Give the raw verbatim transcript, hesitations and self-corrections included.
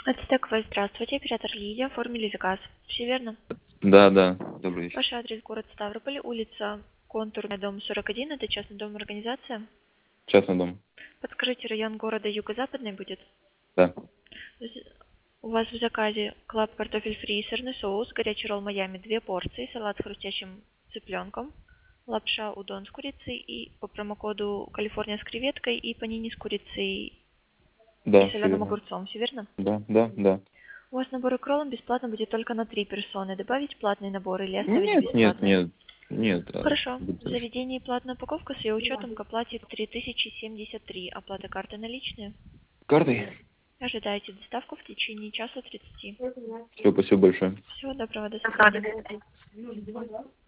Ацтекова, здравствуйте, оператор Лидия, оформили заказ. Все верно? Да, да, добрый вечер. Ваш адрес город Ставрополь, улица Контурная, дом сорок один, это частный дом, организация. Частный дом. Подскажите, район города юго-западный будет? Да. З- У вас в заказе клаб картофель фри, сырный соус, горячий ролл Майами, две порции, салат с хрустящим цыпленком, лапша удон с курицей и по промокоду Калифорния с креветкой и панини с курицей и Да, все соленым верно. огурцом. Все верно? Да, да, да. У вас набор кроллом бесплатно будет только на три персоны. Добавить платный набор или оставить Нет, нет, бесплатный? нет. Нет, да. Хорошо. Будет В хорошо. заведении платная упаковка с ее учетом к оплате три тысячи семьдесят три. Оплата карты наличные. Картой? Ожидаете доставку в течение часа тридцати. Все, спасибо большое. Всего доброго, до свидания.